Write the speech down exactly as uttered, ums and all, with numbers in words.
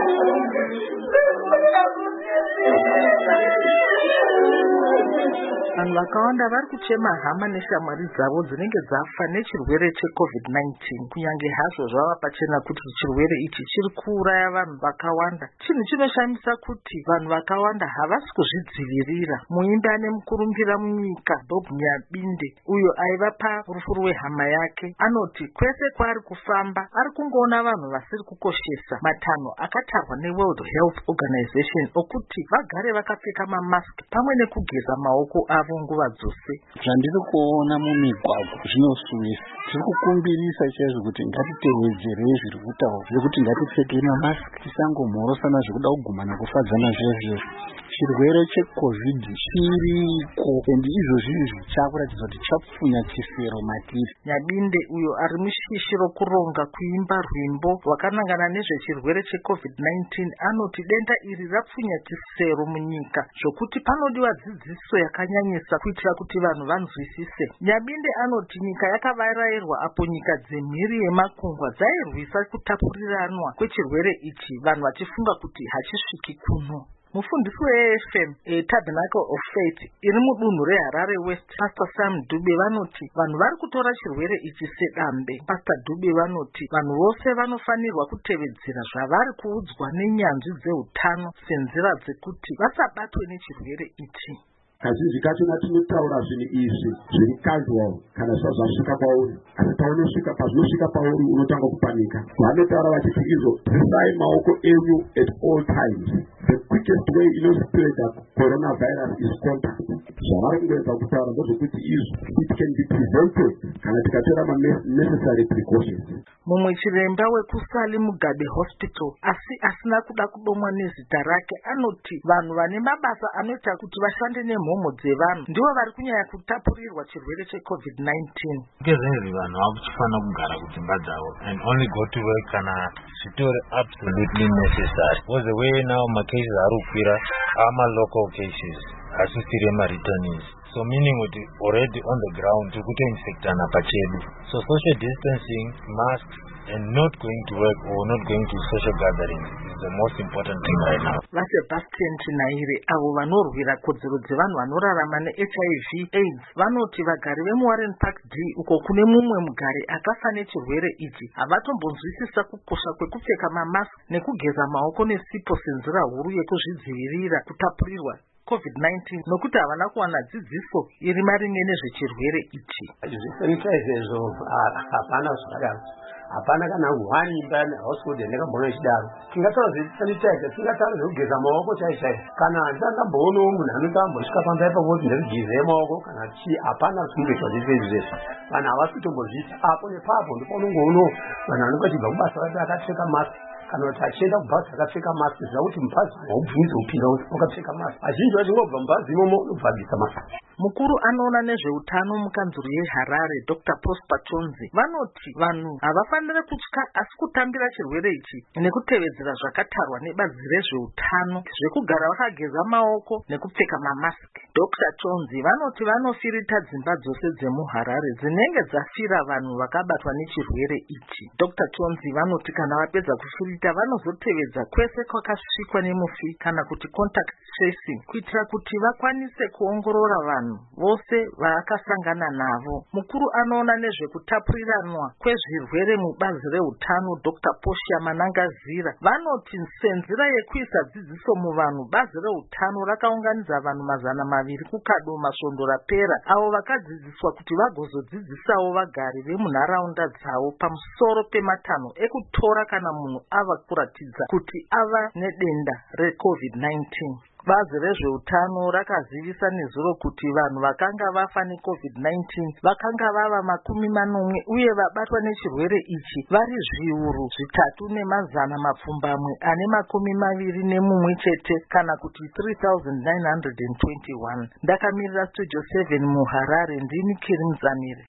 Vanhu vakawanda vari kuchema hama neshamwari dzavo dzinenge dzafa nechirwere checovid nineteen. Kunyange hazvo zvava pachena kuti chirwere ichi chiri kuuraya vanhu vakawanda, chinhu chinoshamisa kuti vanhu vakawanda havasi kuzvidzivirira. Muimbi ane mukurumbira munyika Bob Nyabinde, uyo aiva parufu rwehama yake, anoti kwese kwaari kufamba ari kungoona vanhu vasiri kukoshesa matanho akatarwa neWorld Health Organization okuti vagare vakapfeka mamaski pamwe nekugeza maoko avo nguva dzose. Zvandiri kuona mumigwagwa zvinoshuwisa. Tiri kukumbirisa chaizvo kuti ngatitevedzerei zviri kutaurwa zvekuti ngatipfekei mamaski, tisangomhorosana zvekuda kugumana kufadzana zvezvo. Chirwere checovid chiriko endi izvozvi izvi chakuratidza kuti chapfunya chisero matiri. Nyabinde uyo ari mushishi rokuronga kuimba rwimbo rwakanangana nezvechirwere checovid nineteen anoti denda iri rapfunya chisero munyika zvokuti panodiwa dzidziso yakanyanyisa kuitira kuti vanhu vanzwisise. Nyabinde anoti nyika yakavarairwa apo nyika dzemhiri yemakungwa dzairwisa kutapuriranwa kwechirwere ichi, vanhu vachifunga kuti hachisviki kuno. Mufundisi we-A F M e Tabernacle of Faith iri mudunhu reHarare West, Pastor Sam Dube vanoti vanhu vari kutora chirwere ichi sedambe. Pastor Dube vanoti vanhu vose vanofanirwa kutevedzera zvavari kuudzwa nenyanzvi dzeutano senzira dzekuti vasabatwe nechirwere ichi. Kazhinji kachona tinotaura zvinhu izvi zviri casual kana zvazvasvika pauri, asi paunosvika pazvinosvika pauri unotanga kupanika. Vanotaura vachiti izvo bvisai maoko enyu at all times. The quickest way inospreada coronavirus is contact. Zvavari kungoedza kutaura ndezvekuti izvo it can be prevented kana tikatora ma necessary precautions. Mumwe chiremba wekusali Mugabe Hospital asi asina kuda kudomwa nezita rake anoti vanhu vane mabasa anoita kuti vashande nemhomo dzevanhu ndivo vari kunyanya kutapurirwa chirwere checovid nineteen. Ngezvenzi vanhu vakuchifanira kugara kudzimba dzavo and only go to work kana zvitori absolutely necessary. Because the way now my cases are kukwira are my local cases asisiri ema-returnees. So meaning with already on the ground to kuto infectana pachedu. So social distancing, masks, and not going to work or not going to social gatherings is the most important thing right now. VaSebastian Chinaire avo vanorwira kodzero dzevanhu vanorarama neH I V AIDS vanoti vagari vemuWarren Park D uko kune mumwe mugari akafa nechirwere ichi havatombonzwisisa kukosha kwekupfeka mamask nekugeza maoko nesipo senzira huru yekuzvidzivirira kutapurirwa covid nineteen nokuti havana kuwana dzidziso iri maringe nezvechirwere ichi. Zvisanitizezo hapana zvakadaro. Hapana kana one imba household ndakambona chidaro. Tingataura zvesanitize, tingataura zvekugeza maoko chaiwo chaiwo. Kana ndakamboonawo munhu anotambosvika pamba pakoti ndekugeza maoko kana chi hapana zvingoitwa zvese izvezvo. Vanhu havasi kutombozviita apo nepapo ndipo unongoonawo vanhu vanenge vachibva kubasa vati akapfeka mask kana kuti achienda kubhazi akapfeka maski zvakuti mubhazi haubvunzi kupinda wakapfeka maski. Azhinji vachingobva mubhazi imomo unobvabvisa maski. Mukuru anoona nezveutano mukanzuru yeHarare Doctor Prosper Chonzi vanoti vanhu havafaniri kutya asi kutambira chirwere ichi nekutevedzera zvakatarwa nebazi rezveutano zvekugara vakageza maoko nekupfeka mamaski. Doctor Chonzi vanoti vanofirita dzimba dzose dzemuHarare dzinenge dzafira vanhu vakabatwa nechirwere ichi. Doctor Chonzi vanoti kana vapedza kufirita vanozotevedza kwese kwakasvikwa nemufi kana kuti contact tracing kuitira kuti vakwanise kuongorora vanhu vose vaakasangana navo. Mukuru anoona nezvekutapuriranwa kwezvirwere mubazi reutano Doctor Portia Manangazira vanoti senzira yekuisa dzidziso muvanhu bazi reutano rakaunganidza vanhu mazana maviri kukado masvondo rapera avo vakadzidziswa kuti vagozodzidzisawo vagari vemunharaunda dzavo pamusoro pematanho ekutora kana munhu ava kuratidza kuti ava nedenda recovid nineteen. Bazi rezveutano rakazivisa nezuro kuti vanhu vakanga vafa necovid nineteen vakanga vava makumi manomwe uye vabatwa nechirwere ichi vari zviuru zvitatu nemazana mapfumbamwe ane makumi maviri nemumwe chete kana kuti three thousand nine hundred twenty-one. Ndakamirira Studio seven muHarare ndini Kiri Muzamiri.